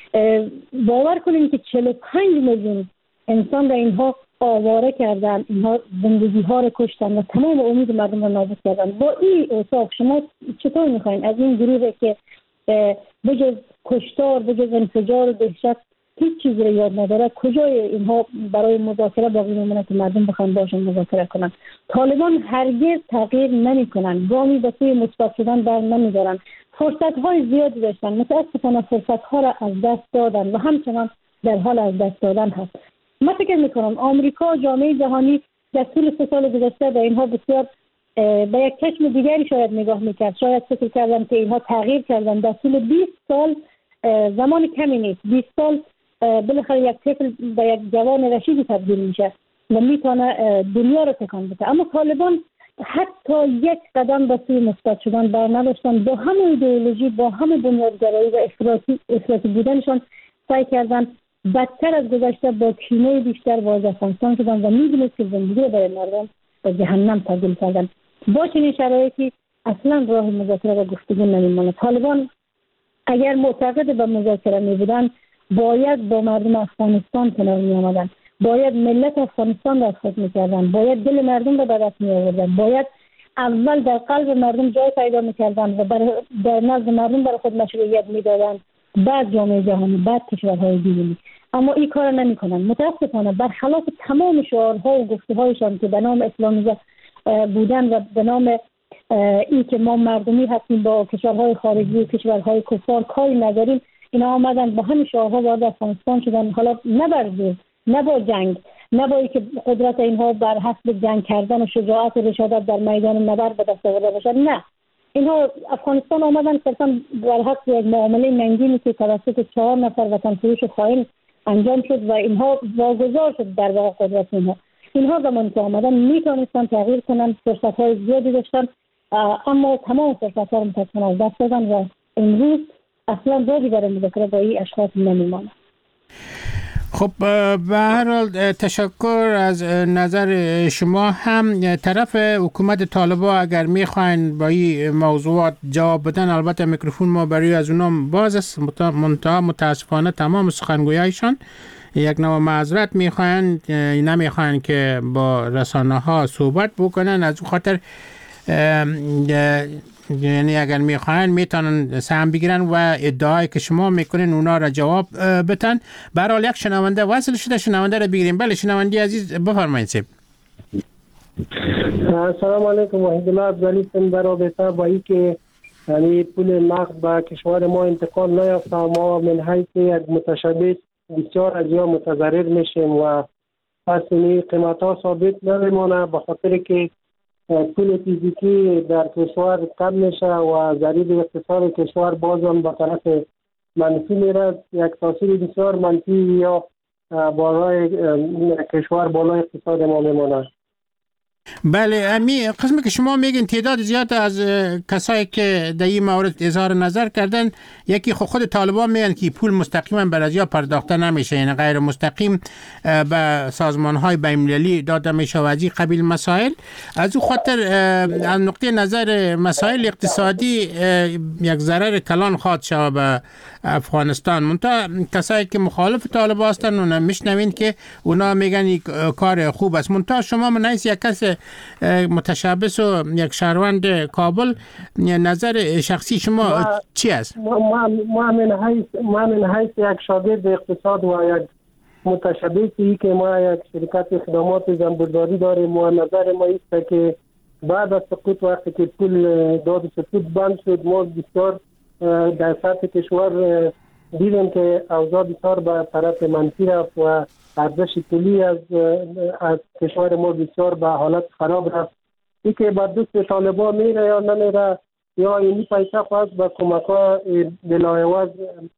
باور کنید که چهل و پنج میلیون انسان را اینها آواره کردن، اینها زندگی ها را کشتن و تمام امید مردم را نابود کردن. با این اوصاف شما چطور میخواین از این گروه که بجز کشتار، بجز انفجار و دهشت هیچ چیزی را یاد نداره، کجای اینها برای مذاکره باقی میمونه که مردم بخوان باشن مذاکره کنن؟ طالبان هرگز تغییر نمی کنن، گامی به سوی مثبت شدن بر نمیدارن. فرصت های زیادی داشتن، متاسفانه فرصت ها را از دست دادن و همچنان در حال از دست دادن هست. من فکر میکنم آمریکا، جامعه جهانی در طول سه سال گذشته به اینها بسیار به یک چشم دیگری شاید نگاه میکرد. شاید فکر کردن که اینها تغییر کردن. در طول بیست سال زمان کمی نیست. بیست سال بالاخره یک طفل به یک جوان رشیدی تبدیل میشه و میتونه دنیا رو تکان بده. اما طالبان حتی یک قدم به سوی مثبت شدن بر نداشتن. با همه ایدئولوژی، با همه بنیادگرایی و افراطی افراطی بودنشان سعی کردن بدتر از گذشته با کینه بیشتر وارد افغانستان شدن و میدونست که زندگی رو برای مردم به جهنم تبدیل کردن. با چنین شرایطی اصلا راه مذاکره و گفتگو نمیمونه. طالبان اگر معتقد به مذاکره می بودن باید با مردم افغانستان کنار می آمدن، باید ملت افغانستان را خود می کردن، باید دل مردم را به دست می آوردن، باید اول در قلب مردم جای پیدا می کردن و در نزد مردم برای خود مشروعیت می دادن، بعد جامعه جهانی، بعد کشورهای دیگری. اما این کار نمی کنن. متاسفانه برخلاف تمام شعارها و گفته‌هایشان که به نام اسلامیزه بودن و به نام این که ما مردمی هستیم با کشورهای خارجی و کشورهای کفار کاری نداریم، اینا آمدن با همین شعارها وارد افغانستان شدن. حالا نه بر زور، نه با جنگ، نه با اینکه قدرت اینها بر حسب جنگ کردن و شجاعت و رشادت در میدان نبرد به دست آورده باشد. نه، اینها افغانستان آمدن صرفا بر حسب یک معامله ننگینی که توسط چهار نفر وطن فروش خائن انجام شد و اینها واگذار شد در واقع قدرت اینها. اینها زمانی که آمدن میتونستن تغییر کنن، فرصت‌های زیادی داشتن، اما تمام فرصت‌ها رو متاسفانه از دست دادن و امروز اصلا راهی برای مذاکره با این اشخاص نمیمانه. خب به هر حال تشکر از نظر شما. هم طرف حکومت طالبان اگر میخواین با این موضوعات جواب بدن، البته میکروفون ما برای از اونام باز است، منتها متاسفانه تمام سخنگویایشان یک نوع معذرت میخواین، نمیخواین که با رسانه ها صحبت بکنن. از اون خاطر یعنی اگر میخواین میتونن سهم بگیرن و ادعایی که شما میکنین اونا را جواب بتن. برحال یک شنونده وصل شده، شنونده را بگیریم. بله شنونده عزیز بفرمایید. سیب السلام علیکم. وحید الله افضلی هستم. در رابطه با این که یعنی پول نقد به کشور ما انتقال نیافته، ما من حیث یک متشبث بسیار از یا متضرر میشیم و پس این قیمت ها ثابت نمیمانه، به خاطر که پول فیزیکی در کشور کم میشه و ضریب اقتصاد کشور بازم به طرف منفی میره. یک تاثیر بسیار منفی یا بالای کشور بالای اقتصاد ما میمونه. بله، امی قسمی که شما میگین تعداد زیاد از کسایی که در این مورد اظهار نظر کردن، یکی خود طالبان میگن که پول مستقیما بر ازیا پرداخته نمیشه، یعنی غیر مستقیم به سازمان های بین‌المللی داده میشه و از این قبیل مسائل. از او خاطر از نقطه نظر مسائل اقتصادی یک ضرر کلان خواهد شود به افغانستان. منتها کسایی که مخالف طالبان هستن اونا میشنوین که اونا میگن کار خوب است. منتها شما منیس یک کس متشبث و یک شهروند کابل، نظر شخصی شما چی است؟ ما من حیث ما من حیث یک شاگرد اقتصاد و یک متشبثی که ما یک شرکت خدمات زنبورداری داریم و نظر ما است که بعد از سقوط وقتی که پول داد سقوط بند شد، ما بسیار در سطح کشور دیدیم که اوضاع بسیار به طرف منفی رفت و ارزش پولی از از کشور ما بسیار به حالت خراب رفت. این که بر دست طالبان میره یا نمیره، یا این پیسه خواهد به کمک ها بلایواز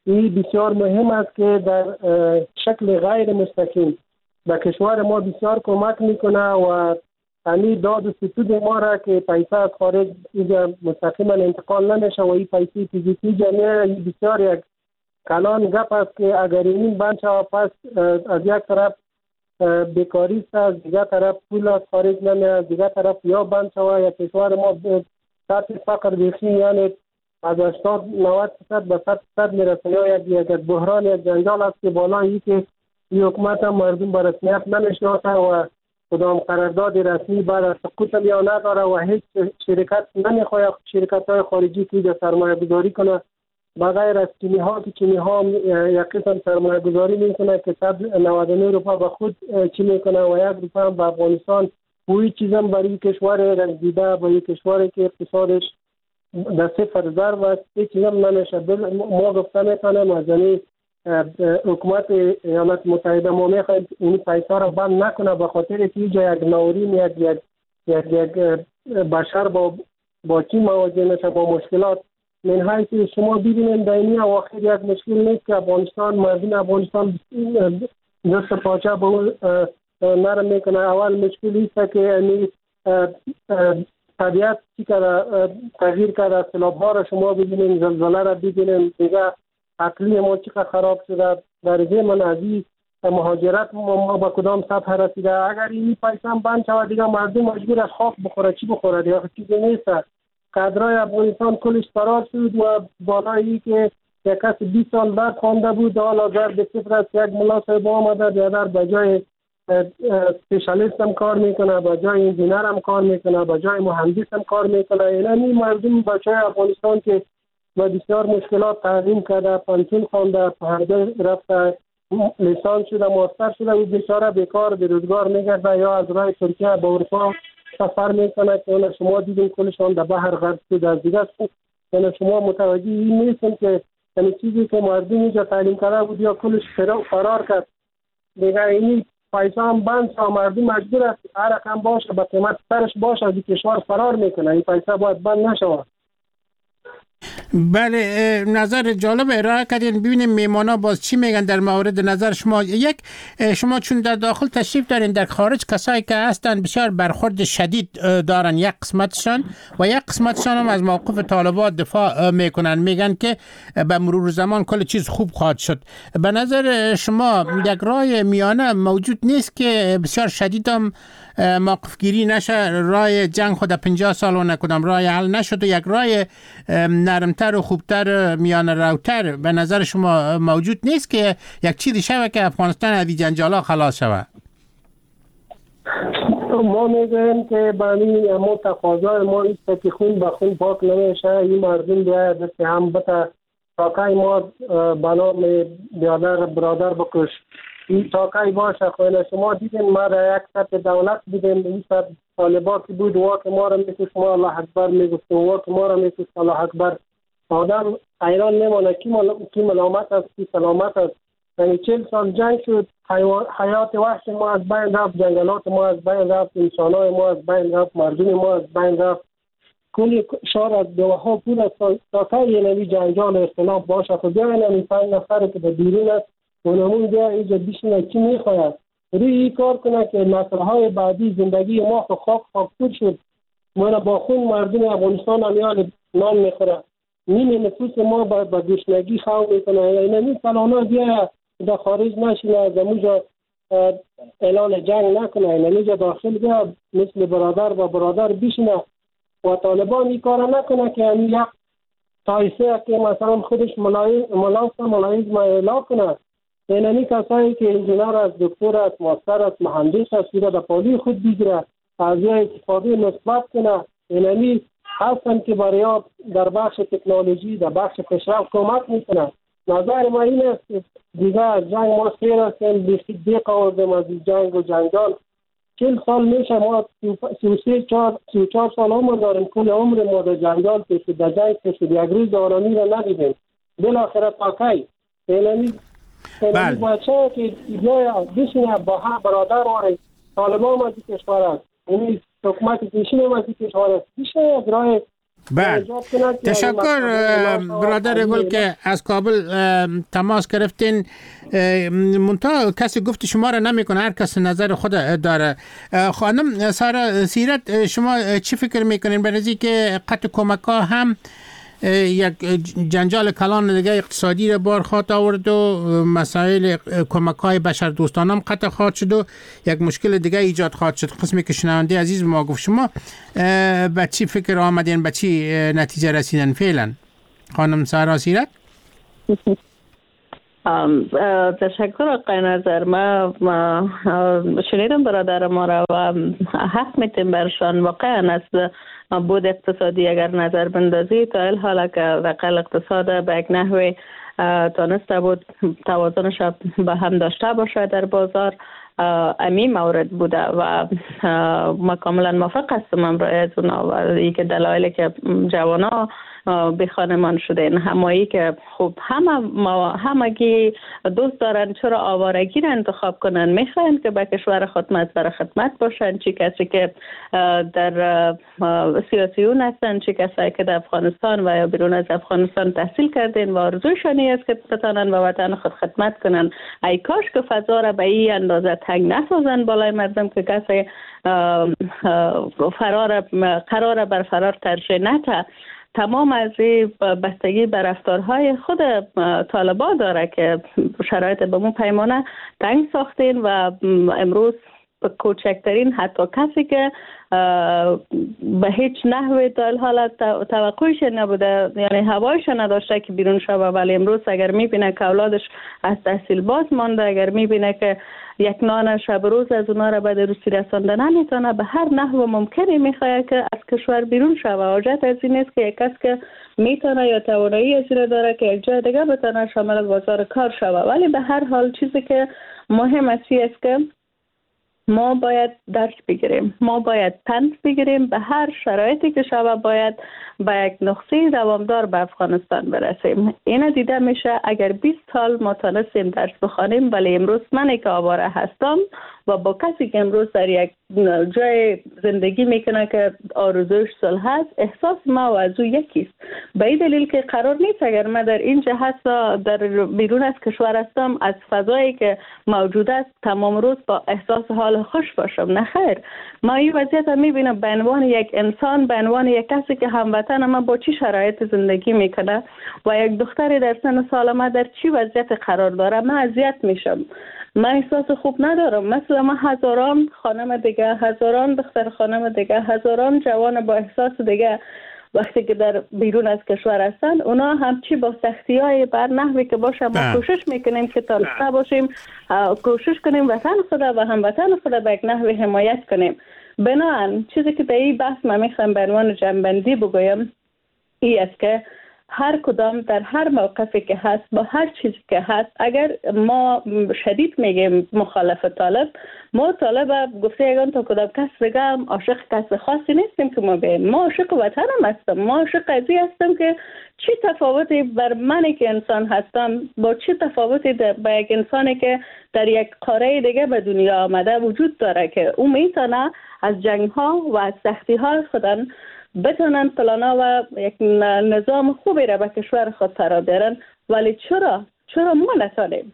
این بسیار مهم است که در شکل غیر مستقیم به کشور ما بسیار کمک میکنه و همین داد و ستود ما را که پیسه از خارج اینجا مستقیما انتقال نمیشه و این پیسه فیزیکی جمعه بسیار یک کلان گپ است که اگر این بند شود پس از یک طرف بیکاری است، از دیگر طرف پول از خارج نمیاد، از دیگر طرف یا بند شود یا کشور ما سطح فقر بیخی یعنی از هشتاد نود درصد به صد درصد میرسه یا یک یک بحران یک جنجال است که بالایی که این حکومت هم مردم به رسمیت نمیشناسه و کدام قرارداد رسمی بعد از سقوط یا نداره و هیچ شرکت نمیخواد شرکت های خارجی که اینجا سرمایه گذاری کنه بغیر از چینی ها که چینی ها یک قسم سرمایه گذاری میکنه که صد و نود و نه روپا به خود چی میکنه و یک روپا هم به افغانستان و این چیز هم برای کشور رنگیده برای کشوری که اقتصادش در صفر ضرب است این چیز هم نمیشه. ما گفته میکنم از یعنی حکومت ایالات متحده ما میخواهیم این پیسا را بند نکنه به خاطر که اینجا یک نورین یک یک یک یک بشر با با چی مواجه میشه با مشکلات من حیث شما ببینید در این اواخر یک مشکل نیست که افغانستان مردم افغانستان دست پاچه به اون نرم میکنه. اول مشکلی است که یعنی طبیعت چی کرده تغییر کرده سیلاب ها را شما ببینید زلزله را ببینید دیگه عقلی ما چقدر خراب شده در ضمن از این مهاجرت ما با کدام سطح رسیده. اگر این پیسه هم بند شود دیگه مردم مجبور از خاک بخوره چی بخوره دیگه چیزی نیست. کادرای افغانستان کلش فرار شد و بالایی که یک کس بیست سال بعد خوانده بود حالا در به صفر است یک ملا صاحب آمده دیگر به جای اسپیشالیست هم کار میکنه به جای انجینر هم کار میکنه به جای مهندس هم کار میکنه. یعنی مردم بچه افغانستان که با بسیار مشکلات تعلیم کرده پانتون خوانده پرده رفته لیسانس شده ماستر شده و بیچاره بیکار بیروزگار میگرده یا از راه ترکیه به اروپا سفر میکنه که اون شما دیدین کلشان در بحر غرق شده از دیگه یعنی شما متوجه این نیستین که یعنی چیزی که مردم اینجا تعلیم کرده بود یا کلش فرار کرد دیگه این پیسه هم بند شد مردم مجبور است هر رقم باشه به قیمت سرش باشه از کشور فرار میکنه. این پیسه باید بند نشود. بله نظر جالب ارائه کردین. ببینیم میمانا باز چی میگن در مورد نظر شما. یک شما چون در داخل تشریف دارین در خارج کسایی که هستن بسیار برخورد شدید دارن یک قسمتشان و یک قسمتشان هم از موقف طالبان دفاع میکنن میگن که به مرور زمان کل چیز خوب خواهد شد. به نظر شما یک راه میانه موجود نیست که بسیار شدید هم موقف گیری نشه راه جنگ خود پنجاه سال و نکدام راه حل نشد و یک راه نرمتر و خوبتر میان روتر به نظر شما موجود نیست که یک چیزی شوه که افغانستان از این جنجالا خلاص شوه؟ ما میگویم که بانی ما تقاضای ما ایست که خون به خون پاک نمیشه. این مردم باید دست هم بتا تاکای ما بنام بیادر برادر بکش این تاکای باشه. خواه شما دیدین ما در یک سطح دولت دیدین این سطح طالبا که بود واک ما را میکش ما الله اکبر میگفت واک ما را میکش الله اکبر. آدم ایران نمانه کی, مل... کی ملامت است کی سلامت است. یعنی چهل سال جنگ شد حیات وحش ما از بین رفت جنگلات ما از بین رفت انسانای ما از بین رفت مردم ما از بین رفت کلی شهر از دوها پول است تا یه نوی جنجال اختلاف باشه. خب بیاین این پنج نفر که به بیرون است اونمون بیا اینجا بیشنه چی میخواید روی این کار کنه که نسلهای بعدی زندگی ما خب خاک خاکپور شد. ما با خون مردم افغانستان امیال نان میخوره نیم نفوس ما با گشنگی خواه میکنه. یعنی این سلانا بیا در خارج نشینه از اموجا اعلان جنگ نکنه یعنی جا داخل بیا مثل برادر و برادر بیشنه و طالبان این کار نکنه که یعنی یک تایسه که مثلا خودش ملاست ملایزم اعلان کنه. یعنی کسایی که انجینر است دکتر است ماستر است مهندس است دیگه در پالی خود بگیره از یه استفاده مثبت کنه. یعنی هستن که برای در بخش تکنولوژی در بخش پیشرفت کمک میکنه. نظر ما این است که دیگه از جنگ ما سیر هستیم بیخی دیق آوردیم از جنگ و جنجال. چل سال میشه ما سی و سه چار سی و چار سال عمر داریم کل عمر ما در جنجال کشید در جنگ کشید یک روز آرامی را ندیدیم بالاخره تاکی. یعنی یعنی بچه که جای بشینه با هم برادر واره طالبان از کشور است یعنی حکومت پیشین از کشور است بیشه از راه بله تشکر برادر گل که از کابل تماس گرفتین. منتها کسی گفت شما را نمی کنه، هر کس نظر خود داره. خانم سارا سیرت شما چی فکر میکنین برای که قطع کمک ها هم یک جنجال کلان دیگه اقتصادی را بار خواهد آورد و مسائل کمک های بشر دوستان هم قطع خواهد شد و یک مشکل دیگه ایجاد خواهد شد؟ قسمی که شنونده عزیز ما گفت شما به چی فکر آمدین، به چی نتیجه رسیدن فعلا؟ خانم سارا سیرت. تشکر آقای نظر. ما, ما شنیدم برادر ما را و حق میتیم برشان. واقعا از بود اقتصادی اگر نظر بندازی تا این حالا که وقل اقتصاد به یک نحوی تانسته بود توازنش به هم داشته باشه در بازار، امی مورد بوده و ما کاملا موافق هستم امرای از اونا و ای که دلایلی که جوانا به خانمان شدن همایی که خوب همه ما همگی دوست دارن چرا آوارگی را انتخاب کنن، میخواین که به کشور خود مصدر خدمت باشن، چی کسی که در سیاسیون هستن، چی کسی که در افغانستان و یا بیرون از افغانستان تحصیل کردین و آرزوشانی است که بتانن به وطن خود خدمت کنن. ای کاش که فضا را به این اندازه تنگ نسازن بالای مردم که کسی فرار قرار بر فرار ترجیح نده. تمام از این بستگی به رفتارهای خود طالبا داره که شرایط به مو پیمانه تنگ ساختین و امروز کوچکترین حتی کسی که به هیچ نحوی در حالت توقعش نبوده، یعنی هوایش نداشته که بیرون شوه، ولی امروز اگر میبینه که اولادش از تحصیل باز مانده، اگر میبینه که یک نان شب روز از اونا را به روسی رسانده نمیتونه، به هر نحو ممکنی میخواد که از کشور بیرون شوه. حاجت از این است که یک کس که میتونه یا توانایی از این داره که یک جای دیگه بتونه شامل بازار کار شوه. ولی به هر حال چیزی که مهم است که ما باید درس بگیریم، ما باید پند بگیریم، به هر شرایطی که شوه باید به یک نقطه دوامدار به افغانستان برسیم. اینا دیده میشه اگر بیست سال ما تانستیم درس بخوانیم، ولی امروز منی که آواره هستم و با کسی که امروز در یک جای زندگی میکنه که آرزوش صلح هست، احساس ما و از او یکیست. به این دلیل که قرار نیست اگر من در این جهت در بیرون از کشور هستم از فضایی که موجود است تمام روز با احساس حال خوش باشم. نه خیر، ما این وضعیت هم میبینم به عنوان یک انسان، به عنوان یک کسی که هموطن ما با چی شرایط زندگی میکنه و یک دختری در سن سال ما در چی وضعیت قرار داره، من اذیت میشم، من احساس خوب ندارم. مثلا ما هزاران خانم دیگه، هزاران دختر خانم دیگه، هزاران جوان با احساس دیگه وقتی که در بیرون از کشور هستن، اونا هم چی با سختی های بر نحوی که باشه ما کوشش میکنیم که تانسته باشیم، کوشش کنیم وطن خود و هموطن خود به یک نحوی حمایت کنیم. بنابراین چیزی که در این بحث من میخوام به عنوان جنبندی بگویم این است که هر کدام در هر موقفی که هست با هر چیزی که هست، اگر ما شدید میگیم مخالف طالب، ما طالب گفته یگان تا کدام کس دیگه هم عاشق کس خاصی نیستیم که ما بیم، ما عاشق وطنم هستم، ما عاشق قضیه هستم که چی تفاوتی بر منی که انسان هستم با چی تفاوتی با یک انسانی که در یک قاره دیگه به دنیا آمده وجود داره که او میتونه از جنگ ها و از سختی های خودن بتونن پلانا و یک نظام خوبی را به کشور خود فرا بیارن. ولی چرا؟ چرا ما نتانیم؟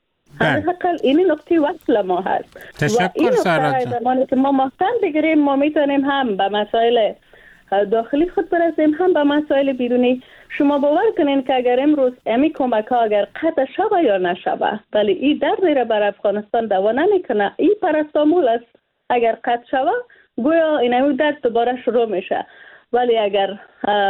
حداقل این نقطه وصل ما هست. تشکر سارا جان. که ما محکم بگیریم ما میتونیم هم به مسائل داخلی خود برسیم هم به مسائل بیرونی. شما باور کنین که اگر امروز امی کمک ها اگر قطع شوه یا نشوه، ولی این دردی را بر افغانستان دوا نمیکنه، این پرستامول است. اگر قطع شوه گویا این درد دوباره شروع میشه، ولی اگر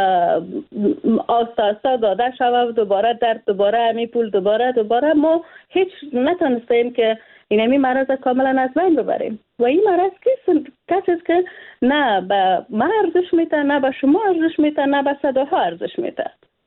آستا آستا داده شود دوباره درد دوباره امی پول دوباره دوباره ما هیچ نتونستیم که این امی مرض کاملا از بین ببریم. و این مرض کسی است که نه به من ارزش میده، نه به شما ارزش میده، نه به صداها ارزش میده.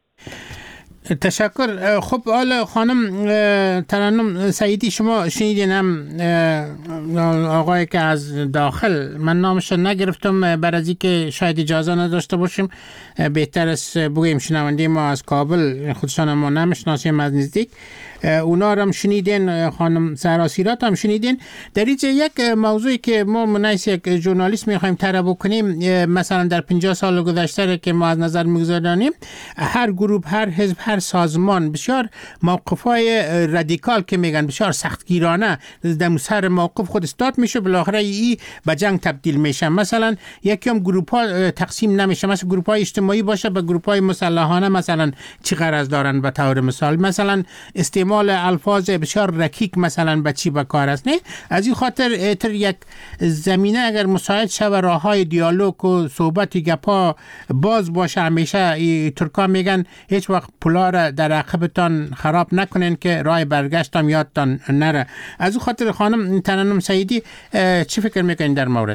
تشکر. خب حالا خانم ترنم سعیدی شما شنیدین هم آقای که از داخل، من نامش نگرفتم برای از که شاید اجازه نداشته باشیم، بهتر است بگویم شنونده ما از کابل خودشان ما نمیشناسیم از نزدیک. اونا رو هم شنیدین، خانم سهرا سیرات هم شنیدین. در اینجا یک موضوعی که ما منیس یک ژورنالیست میخوایم طرح بکنیم، مثلا در پنجاه سال گذشته که ما از نظر میگذاریم، هر گروه، هر حزب، هر سازمان بسیار موقف‌های رادیکال که میگن بسیار سختگیرانه در سر موقف خود استاد میشه، بالاخره ای به جنگ تبدیل میشه. مثلا یکم گروه‌ها تقسیم نمیشه، مثلا گروه‌های اجتماعی باشه به گروه‌های مسلحانه مثلا چی غرض دارن. به طور مثال مثلا استعمال الفاظ بسیار رکیک مثلا به چی به کار است. نه از این خاطر تر یک زمینه اگر مساعد شود راههای دیالوگ و صحبت گپا باز باشه. همیشه ترکا میگن هیچ وقت پلا را در عقبتان خراب نکنین که راه برگشت هم یادتان نره. از این خاطر خانم ترنم سعیدی چی فکر میکنین در مورد؟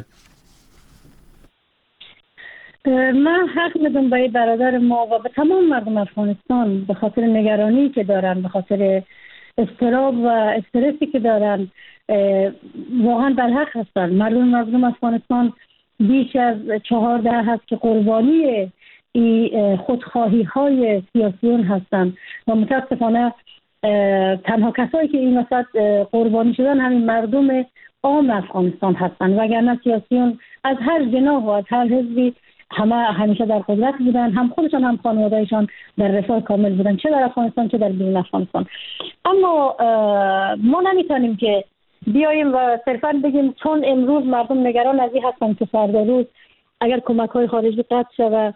من حق میدم به برادر ما و به تمام مردم افغانستان به خاطر نگرانی که دارن، به خاطر اضطراب و استرسی که دارن، واقعا برحق هستن. مردم مردم افغانستان بیش از چهارده هست که قربانی خودخواهی های سیاسیون هستن و متاسفانه تنها کسایی که این وسط قربانی شدن همین مردم عام افغانستان هستن، وگرنه سیاسیون از هر جناح و از هر حزبی همه همیشه در قدرت بودن، هم خودشان هم خانوادهشان در رفاه کامل بودن، چه در افغانستان چه در بیرون افغانستان. اما ما نمیتونیم که بیاییم و صرفا بگیم چون امروز مردم نگران از این هستن که فردا روز اگر کمک های خارجی قطع شود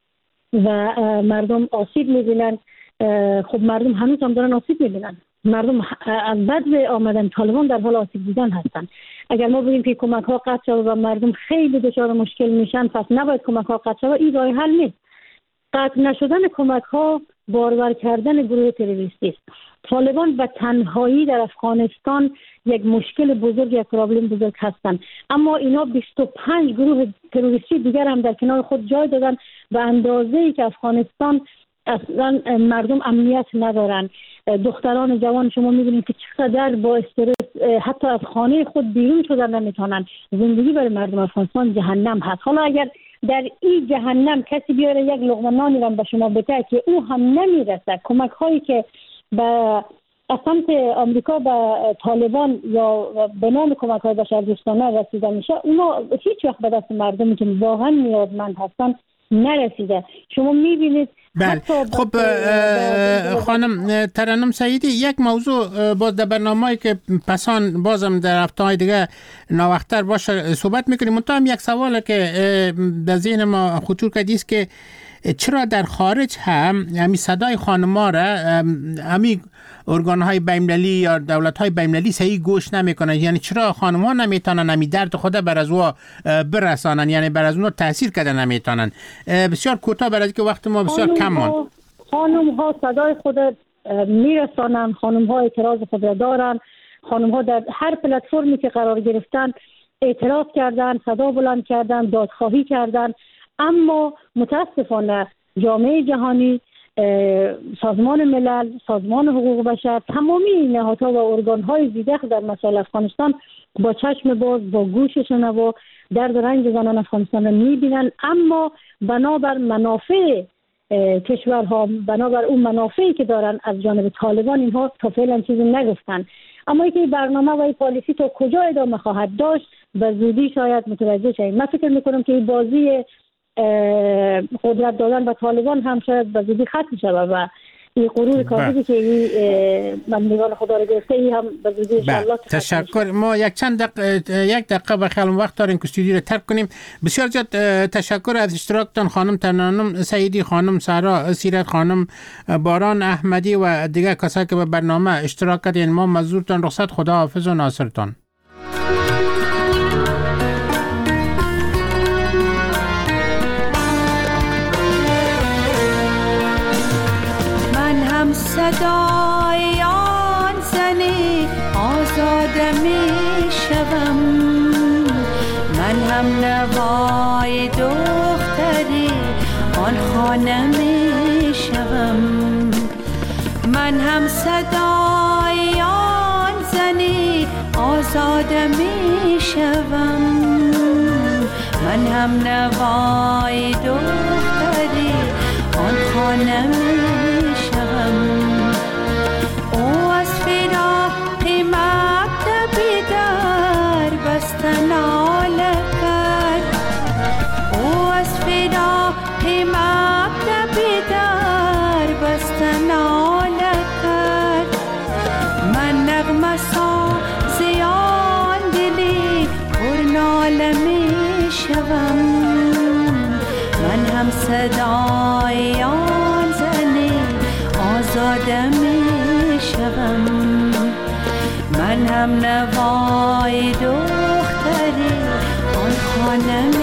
و مردم آسیب میبینن، خب مردم هنوز هم دارن آسیب میبینن. مردم از بعد آمدن طالبان در حال آسیب دیدن هستن. اگر ما بگیم که کمک ها قطع شود و مردم خیلی دچار مشکل میشن، پس نباید کمک ها قطع شود، این راه حل نیست. قطع نشدن کمک ها بارور کردن گروه تروریستی است. طالبان به تنهایی در افغانستان یک مشکل بزرگ، یک پرابلم بزرگ هستند، اما اینا بیست و پنج گروه تروریستی دیگر هم در کنار خود جای دادن به اندازه‌ای که افغانستان اصلا مردم امنیت ندارن. دختران جوان شما میبینید که چقدر با استرس حتی از خانه خود بیرون شدن نمیتونن. زندگی برای مردم افغانستان جهنم هست. حالا اگر در این جهنم کسی بیاره یک لقمه نانی رو به شما بده که او هم نمیرسه، کمک هایی که به از سمت آمریکا به طالبان یا به نام کمک های بشردوستانه رسیده میشه، اونا هیچ وقت به دست مردمی که واقعا نیازمند هستن نرسیده. شما میبینید. بله. خب خانم ترنم سعیدی، یک موضوع باز در برنامه‌ای که پسان بازم در هفته‌های دیگه ناوقتر باشه صحبت میکنیم. منتها هم یک سواله که در ذهن ما خطور کرده است که چرا در خارج هم همین صدای خانم‌ها را همین ارگان‌های بین‌المللی یا دولت‌های بین‌المللی صحیح گوش نمی‌کنن؟ یعنی چرا خانم‌ها نمی‌تونن همین درد خود بر از او برسانن، یعنی بر از اون تاثیر کردن نمی‌تونن؟ بسیار کوتاه برای اینکه وقت ما بسیار کم ماند. خانم‌ها صدای خود میرسانن، خانم‌ها اعتراض خود را دارن، خانم‌ها در هر پلتفرمی که قرار گرفتن اعتراض کردن، صدا بلند کردن، دادخواهی کردن، اما متاسفانه جامعه جهانی، سازمان ملل، سازمان حقوق بشر، تمامی نهادها و ارگان‌های زیرک در مسائل افغانستان با چشم باز، با گوش شنوا درد و رنج زنان افغانستان را می‌بینن، اما بنابر منافع کشورها، بنابر اون منافعی که دارن از جانب طالبان، اینها تا فعلا چیزی نگفتن. اما اینکه برنامه و این پالیسی تا کجا ادامه خواهد داشت به زودی شاید متوجه شویم. من فکر می‌کنم که این بازی قدرت دادن به طالبان هم شاید به زودی ختم شود و این غرور کاذبی که این مندگان خدا را گرفته ای هم به زودی انشاءالله. تشکر. ما یک چند دقیقه یک دقیقه بخیال وقت داریم که استودیو رو ترک کنیم. بسیار زیاد تشکر از اشتراکتان خانم ترنم سعیدی، خانم سهرا سیرت، خانم باران احمدی و دیگر کسایی که به برنامه اشتراک کردین. ما مزورتان رخصت، خدا حافظ و ناصرتان. صدای آن زنی آزاده می شوم، من هم نوای دختری آن خانه می شوم، من هم صدای آن زنی آزاده می شوم، من هم نوای دختری آن خانه می شوم. او از بسا زیان دلی پرناله می شوم. من هم صدای آن زنی آزاده می شوم. من هم نوای دختری آن خانه